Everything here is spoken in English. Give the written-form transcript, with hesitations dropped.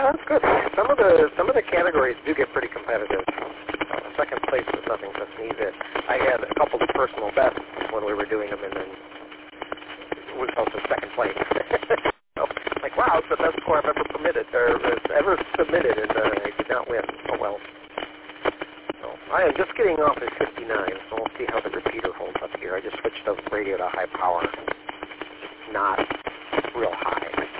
Well, that's good. Some of the categories do get pretty competitive. Second place was nothing to sneeze at. I had a couple of personal bests when we were doing them, and then it was also second place. So, like, wow, it's the best score I've ever ever submitted, and I did not win. Oh well. So I am just getting off at 59, so we'll see how the repeater holds up here. I just switched the radio to high power, not real high.